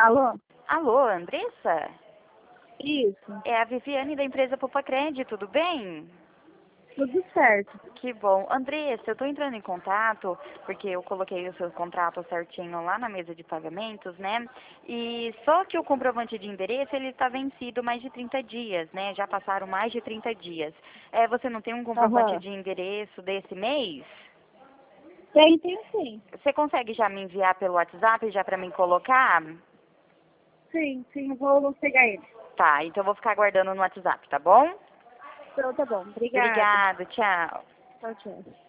Alô? Alô, Andressa? Isso, É a Viviane da empresa Popacred, tudo bem? tudo certo. Que bom. Andressa, eu estou entrando em contato porque eu coloquei o seu contrato certinho lá na mesa de pagamentos, né? E só que o comprovante de endereço, ele está vencido mais de 30 dias, né? Já passaram mais de 30 dias. Você não tem um comprovante Aham. de endereço desse mês? Tem sim. Você consegue já me enviar pelo WhatsApp já para mim colocar? Sim, eu vou pegar ele. Tá, então eu vou ficar aguardando no WhatsApp, tá bom? Então tá bom, obrigada. Obrigada, tchau. Tchau, tchau.